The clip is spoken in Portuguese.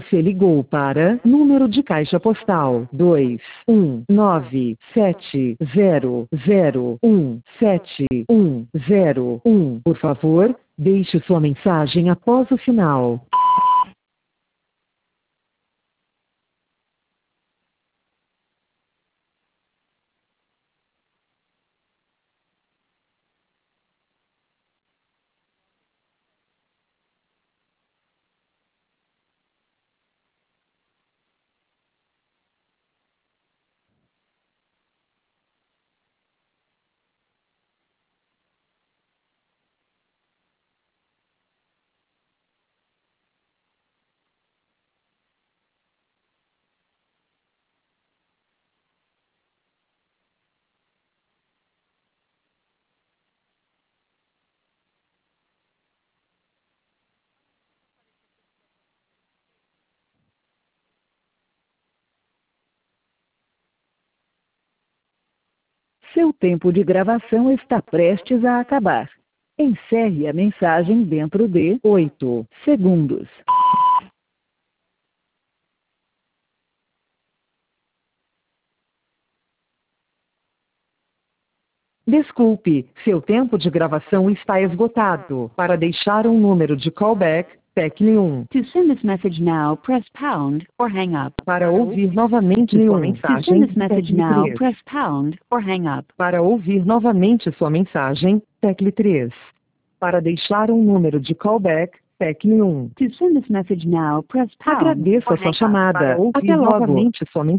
Você ligou para número de caixa postal 21970017101. Por favor, deixe sua mensagem após o sinal. Seu tempo de gravação está prestes a acabar. Encerre a mensagem dentro de 8 segundos. Desculpe, seu tempo de gravação está esgotado. Para deixar um número de callback, tecle 1. To send this message now, press pound or hang up. Para ouvir novamente sua To mensagem, send this message tecle now, 3. press pound or hang up. Para ouvir novamente sua mensagem, tecle 3. Para deixar um número de callback, tecle 1. To send this message now, press pound Agradeço or a sua hang up. chamada. Para ouvir Até logo. Novamente sua mensagem.